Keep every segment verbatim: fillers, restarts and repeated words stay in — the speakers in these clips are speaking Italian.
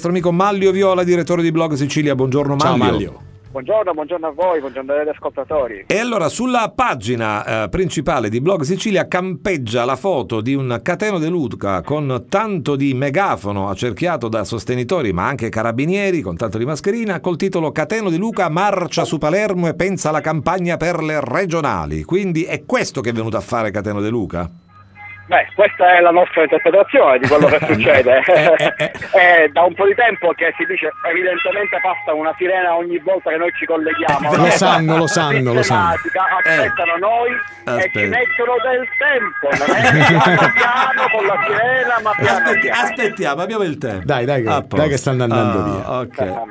nostro amico Manlio Viola, direttore di Blog Sicilia. Buongiorno Manlio. Ciao Manlio. Buongiorno, buongiorno a voi, buongiorno agli ascoltatori. E allora sulla pagina eh, principale di Blog Sicilia campeggia la foto di un Cateno De Luca con tanto di megafono accerchiato da sostenitori ma anche carabinieri, con tanto di mascherina, col titolo Cateno De Luca marcia su Palermo e pensa alla campagna per le regionali. Quindi è questo che è venuto a fare Cateno De Luca? Beh, questa è la nostra interpretazione di quello che succede. È da un po' di tempo che si dice, evidentemente passa una sirena ogni volta che noi ci colleghiamo. Lo sanno, lo sanno, lo sanno. Aspettano noi Aspetta. e ci mettono del tempo. Non è che piano con la sirena, ma piano Aspetti, piano. aspettiamo, abbiamo il tempo. Dai, dai, che, A dai posto. che stanno andando Ah, via. ok.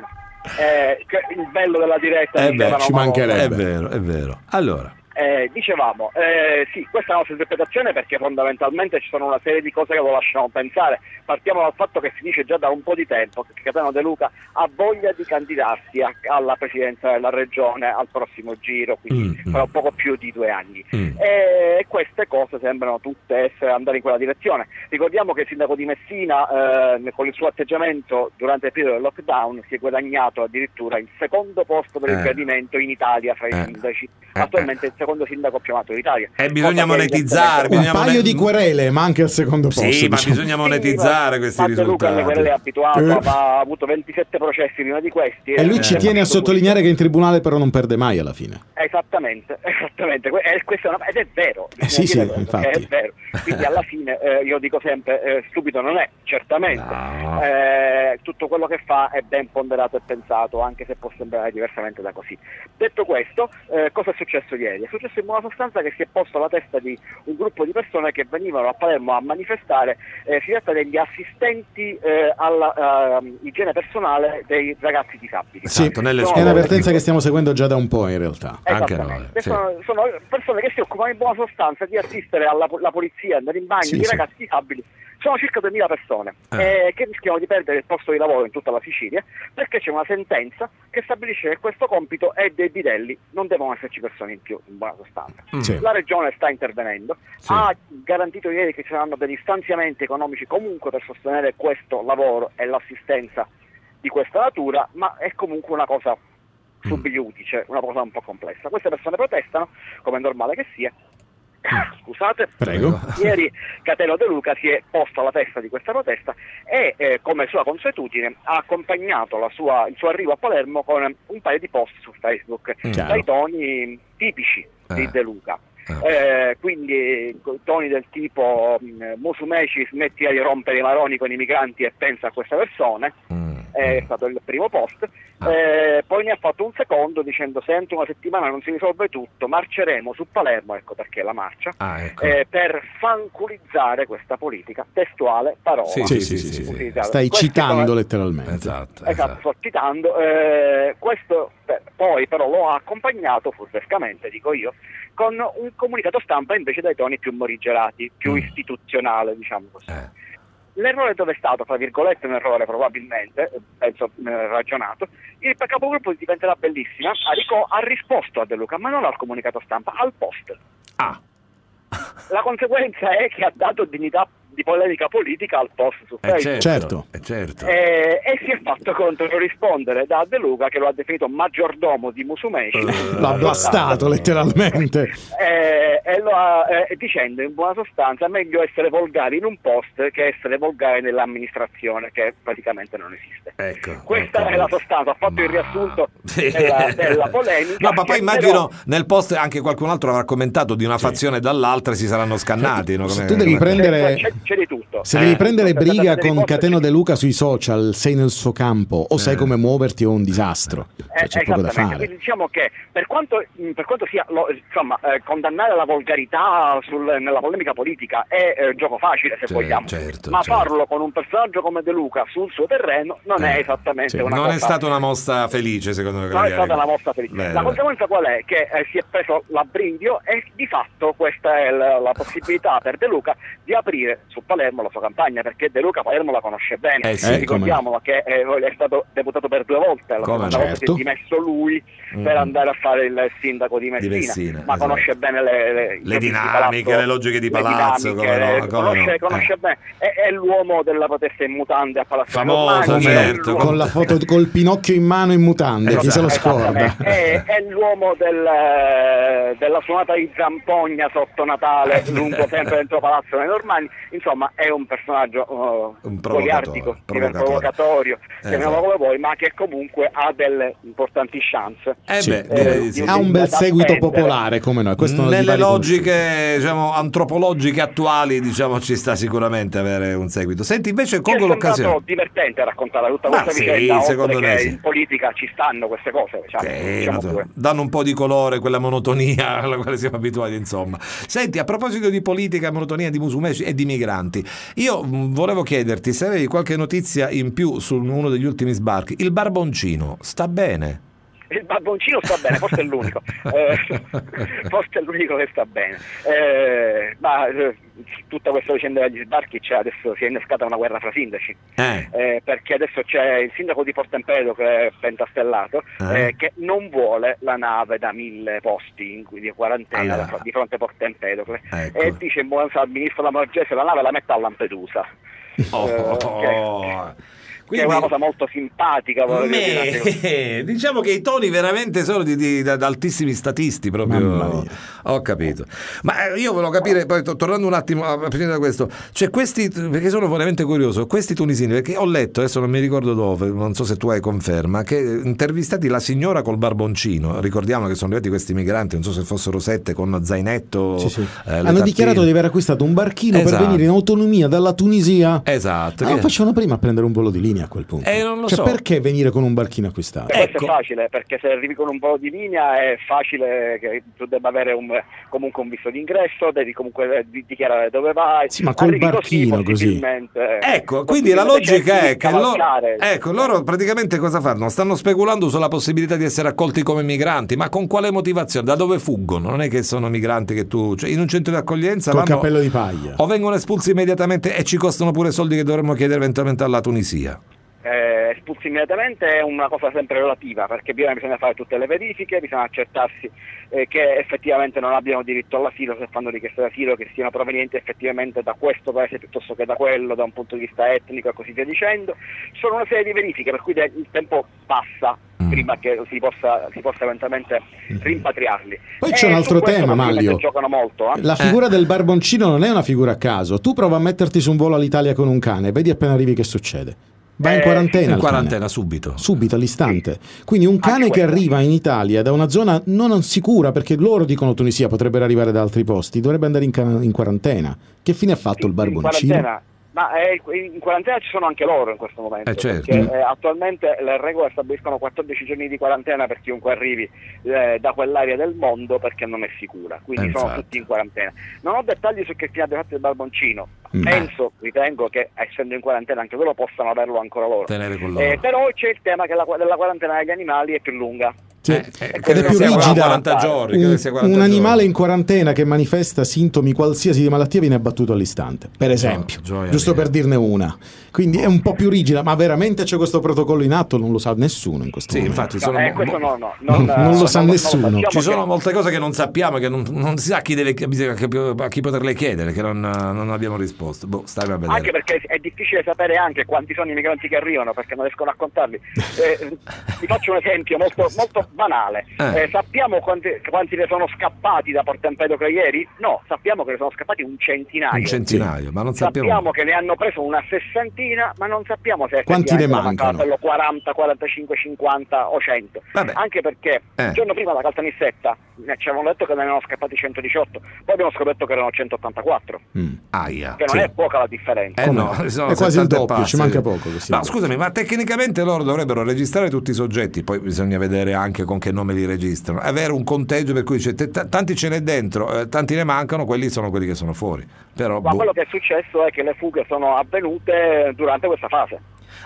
Eh, che il bello della diretta, Eh beh, dicevano ci Mauro. mancherebbe. È vero, è vero. Allora, Eh, dicevamo, eh, sì, questa è la nostra interpretazione perché fondamentalmente ci sono una serie di cose che lo lasciano pensare. Partiamo dal fatto che si dice già da un po' di tempo che Cateno De Luca ha voglia di candidarsi a, alla presidenza della regione al prossimo giro, quindi Mm, fra mm. poco più di due anni. Mm. E queste cose sembrano tutte essere andare in quella direzione. Ricordiamo che il sindaco di Messina, eh, con il suo atteggiamento durante il periodo del lockdown, si è guadagnato addirittura il secondo posto per il Eh. gradimento in Italia fra i Eh. sindaci. Eh, Attualmente è il secondo sindaco più amato d'Italia. E bisogna Cosa che monetizzare, evidentemente- Un bisogna paio monet- di querele, ma anche al secondo posto. Sì, ma diciamo. bisogna monetizzare Sì, questi ma De Luca alle risultati. querele è abituato, Eh. ma ha avuto ventisette processi prima di questi. E lui ci Eh. tiene a sottolineare che in tribunale però non perde mai alla fine. Esattamente, esattamente. Que- eh, questo è una- ed è vero, Eh, sì, bisogna sì, dire infatti. che è vero. Quindi alla fine eh, io dico sempre eh, stupido non è, certamente. No. Eh, tutto quello che fa è ben ponderato e pensato, anche se può sembrare diversamente da così. Detto questo, eh, cosa è successo ieri? È successo in buona sostanza che si è posto alla testa di un gruppo di persone che venivano a Palermo a manifestare. Eh, si tratta degli assistenti eh, alla eh, igiene personale dei ragazzi disabili. Sì, Esatto, nelle Sono- è scuole. un'avvertenza che stiamo seguendo già da un po' in realtà. Anche Esattamente. noi, sì. sono, sono persone che si occupano in buona sostanza di assistere alla la polizia, andare in bagno, Sì, di sì. ragazzi disabili. Sono circa duemila persone Eh. eh, che rischiano di perdere il posto di lavoro in tutta la Sicilia perché c'è una sentenza che stabilisce che questo compito è dei bidelli, non devono esserci persone in più, in buona sostanza. Mm. Sì. La regione sta intervenendo, Sì. ha garantito ieri che ci saranno degli stanziamenti economici comunque per sostenere questo lavoro e l'assistenza di questa natura, ma è comunque una cosa sub iudice, una cosa un po' complessa. Queste persone protestano, come è normale che sia. Scusate, Prego. ieri Cateno De Luca si è posto alla testa di questa protesta e, eh, come sua consuetudine, ha accompagnato la sua, il suo arrivo a Palermo con un paio di post su Facebook, Chiaro. dai toni tipici di Eh. De Luca. Ah. Eh, quindi con toni del tipo mh, Musumeci smetti di rompere i maroni con i migranti e pensa a queste persone. Mm. È Mm. stato il primo post. Ah. Eh, poi ne ha fatto un secondo dicendo se entro una settimana non si risolve tutto marceremo su Palermo, ecco perché la marcia, Ah, ecco. eh, per fanculizzare questa politica, testuale parola. Sì, Sì, sì, sì, sì, sì. utilizzata. Stai Questi citando sono- letteralmente. Esatto, Esatto, esatto. sto citando. Eh, questo beh, poi però lo ha accompagnato furbescamente, dico io, con un comunicato stampa invece dai toni più morigerati, più Mm. istituzionale, diciamo così. Eh. L'errore dove è stato, fra virgolette un errore probabilmente, eh, penso eh, ragionato, il capogruppo diventerà bellissima, ha, rico- ha risposto a De Luca, ma non al comunicato stampa, al post. Ah. La conseguenza è che ha dato dignità di polemica politica al post su Eh, Facebook. Certo. eh, certo. Eh, e si è fatto controrispondere da De Luca, che lo ha definito maggiordomo di Musumeci. Eh. L'ha blastato letteralmente. Eh, e lo ha, eh, dicendo in buona sostanza meglio essere volgari in un post che essere volgari nell'amministrazione, che praticamente non esiste. Ecco, Questa ecco. è la sostanza, ho fatto il Ma- riassunto Sì. della, della polemica. No, ma poi che immagino però- nel post anche qualcun altro avrà commentato di una fazione e dall'altra e si saranno scannati. No? Se Come- tu devi come- prendere- c'è, c'è di tutto. Se Eh. devi prendere Tutte briga state con cose- Cateno De Luca sui social, sei nel suo campo o sai Eh. come muoverti o un disastro. Cioè, Eh, c'è poco da esattamente. fare. Quindi diciamo che per quanto, mh, per quanto sia lo- insomma, eh, condannare la volgarità sul- nella polemica politica è eh, gioco facile se Sì, vogliamo, certo, ma certo. farlo con un personaggio come De Luca sul suo terreno non è Eh, esattamente sì. una non cosa. è stata una mossa felice, secondo me. Non è quella stata di una ieri. mossa felice. Beh, La beh. conseguenza qual è? Che eh, si è preso l'abbrivio e di fatto questa è la, la possibilità per De Luca di aprire su Palermo la sua campagna, perché De Luca Palermo la conosce bene. Eh sì, ricordiamolo che eh, è stato deputato per due volte, la come seconda volta certo. si è dimesso lui Mm. per andare a fare il sindaco di Messina, Di Messina, ma esatto. conosce bene le, le, Le dinamiche, le logiche di palazzo, dinamiche, come no, le- come conosce, no. conosce Eh. bene, è, è l'uomo della protesta in mutande a Palazzo Famoso, Romano, certo, è l'uomo- Con la foto col Pinocchio in mano in mutande, chi se lo scorda? Esattamente. È, è l'uomo del, eh, della suonata di zampogna sotto Natale, lungo sempre dentro Palazzo dei Normanni. Insomma, è un personaggio uh, Un provocatore, goliardico, provocatore. provocatorio, Esatto. chiamiamolo come vuoi, ma che comunque ha delle importanti chance. Eh Sì. beh, direi di Eh, sì. Ha un bel da seguito attendere. popolare come noi, questo non gli Nelle va riconosciuto. logiche, diciamo, antropologiche attuali, diciamo, ci sta sicuramente avere un seguito. Senti, invece Ci è colgo sembrato l'occasione. divertente raccontare tutta Ma questa sì, vicenda, secondo oltre me che sì. in politica ci stanno queste cose, diciamo, Che diciamo natura- pure. danno un po' di colore, quella monotonia alla quale siamo abituati, insomma. Senti, a proposito di politica, monotonia di Musumeci e di migranti, io mh, volevo chiederti se avevi qualche notizia in più su uno degli ultimi sbarchi. Il Barboncino sta bene? Il barboncino sta bene, forse è l'unico, eh, forse è l'unico che sta bene. Eh, ma eh, tutta questa vicenda degli sbarchi c'è adesso, si è innescata una guerra fra sindaci, Eh. eh, perché adesso c'è il sindaco di Porto Empedocle, che è pentastellato, Eh. eh, che non vuole la nave da mille posti in cui di quarantena Allora. da- di fronte a Porto Empedocle, Ecco. e dice in buona al ministro Lamorgese la nave la metta a Lampedusa. Oh, Eh, oh, che- oh. che è una cosa molto simpatica, voglio dire. Me- diciamo che i toni veramente sono di, di- da, da altissimi statisti proprio. Mamma mia. Ho capito, ma eh, io volevo capire, poi to- tornando un attimo a a finire da questo, cioè questi, perché sono veramente curioso, questi tunisini, perché ho letto, adesso non mi ricordo dove, non so se tu hai conferma, che intervistati la signora col barboncino, ricordiamo che sono arrivati questi migranti, non so se fossero sette, con zainetto, Sì, sì. eh, le Hanno tappine. dichiarato di aver acquistato un barchino Esatto. per venire in autonomia dalla Tunisia. Esatto, Ma che- non facevano prima a prendere un volo di linea a quel punto. Eh, non lo cioè, so. perché venire con un barchino acquistato? E questo Ecco. è facile, perché se arrivi con un volo di linea è facile che tu debba avere un, comunque un visto d'ingresso, devi comunque eh, di- dichiarare dove vai. Sì, ma col Arrivi barchino così. possibilmente- Ecco, quindi la possibilmente logica cerchi è di che loro, cavalcare. ecco, loro praticamente cosa fanno? Stanno speculando sulla possibilità di essere accolti come migranti, ma con quale motivazione? Da dove fuggono? Non è che sono migranti che tu, cioè in un centro di accoglienza Col vanno, cappello di paglia. o vengono espulsi immediatamente e ci costano pure soldi che dovremmo chiedere eventualmente alla Tunisia. Eh, espulsi immediatamente è una cosa sempre relativa, perché bisogna, bisogna fare tutte le verifiche, bisogna accertarsi eh, che effettivamente non abbiano diritto all'asilo, se fanno richiesta d'asilo, che siano provenienti effettivamente da questo paese piuttosto che da quello, da un punto di vista etnico e così via dicendo. Sono una serie di verifiche per cui de- il tempo passa Mm. prima che si possa, si possa eventualmente rimpatriarli. Poi E c'è un su altro questo tema, probabilmente Manlio. giocano molto, eh. La figura del barboncino non è una figura a caso. Tu prova a metterti su un volo all'Italia con un cane, vedi appena arrivi che succede. Vai in Eh, quarantena. In il cane. quarantena subito. Subito, all'istante. Quindi un cane Anche che quello. arriva in Italia da una zona non sicura, perché loro dicono Tunisia, potrebbero arrivare da altri posti, dovrebbe andare in, ca- in quarantena. Che fine ha fatto il In barboncino? quarantena. Ma eh, in quarantena ci sono anche loro in questo momento, Eh, certo. perché Mm. eh, attualmente le regole stabiliscono quattordici giorni di quarantena per chiunque arrivi eh, da quell'area del mondo, perché non è sicura, quindi Eh, sono infatti. tutti in quarantena. Non ho dettagli su che fine abbia fatto il barboncino, Mm. penso, ritengo che essendo in quarantena anche loro possano averlo ancora loro. Tenere con loro. Eh, però c'è il tema che la, della quarantena degli animali è più lunga. Sì. Eh, eh, Ed credo è che più sia rigida. quaranta giorni, credo Un, che sia quaranta un animale giorni. in quarantena che manifesta sintomi qualsiasi di malattia viene abbattuto all'istante, per esempio, gioia giusto mia. per dirne una. Quindi è un po' più rigida, ma veramente c'è questo protocollo in atto? Non lo sa nessuno in questo Sì, momento. infatti No, sono eh, mo- questo mo- no, no, non, Non lo eh, sa non nessuno. sappiamo Ci sono che- molte cose che non sappiamo, che non, non si sa a chi, deve, bisogna- a chi poterle chiedere, che non, non abbiamo risposto. Boh, stai a vedere. Anche perché è difficile sapere anche quanti sono i migranti che arrivano, perché non riescono a contarli. Eh, ti faccio un esempio molto, molto banale. Eh. Eh, sappiamo quanti, quanti ne sono scappati da Porto Empedocle ieri? No, sappiamo che ne sono scappati un centinaio. Un centinaio, ma non sappiamo. Sappiamo che ne hanno preso una sessantina, ma non sappiamo se Quanti ne effettivamente mancano? quello quaranta, quarantacinque, cinquanta o cento. Vabbè. Anche perché Eh. il giorno prima la Caltanissetta eh, ci avevano detto che ne erano scappati centodiciotto, poi abbiamo scoperto che erano centottantaquattro, Mm. Aia. che non Sì. è poca la differenza. Eh Come no, no? sono È quasi il settanta doppio, passi. ci manca poco che sia Ma il scusami, ma tecnicamente loro dovrebbero registrare tutti i soggetti, poi bisogna vedere anche con che nome li registrano, avere un conteggio per cui dice, t- t- tanti ce n'è dentro, eh, tanti ne mancano, quelli sono quelli che sono fuori. Però Ma boh. quello che è successo è che le fughe sono avvenute durante questa fase.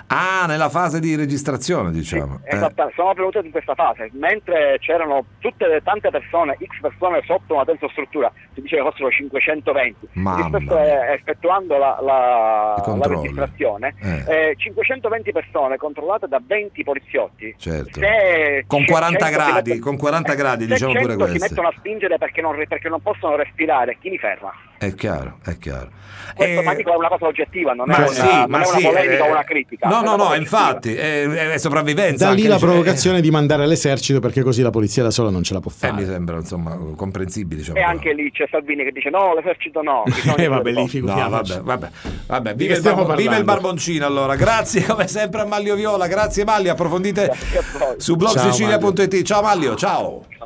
Ah, nella fase di registrazione, diciamo. Sì, esatto, sono avvenute in questa fase, mentre c'erano tutte le tante persone, X persone sotto una tensostruttura, si dice che fossero cinquecentoventi, rispetto a, effettuando la, la, la registrazione, eh. Eh, cinquecentoventi persone controllate da venti poliziotti. Certo. Se con quaranta gradi, mettono, con quaranta gradi, diciamo pure questo. Si mettono a spingere perché non, perché non possono respirare, chi li ferma? È chiaro, è chiaro. Questo, eh, ma dico, è una cosa oggettiva, non ma è sì, una, ma non sì, è una polemica eh, o una critica. No, no, no, infatti, è, è sopravvivenza. Da lì la diciamo, provocazione eh. di mandare l'esercito, perché così la polizia da sola non ce la può fare. Eh, mi sembra, insomma, comprensibile. Diciamo, e anche lì c'è Salvini che dice no, l'esercito no. Eh, vabbè, lì no, vabbè, vabbè, vabbè. Vive, il barbo, vive il barboncino allora. Grazie come sempre a Manlio Viola, grazie Manlio, approfondite su blog sicilia punto it. Ciao Manlio, ciao.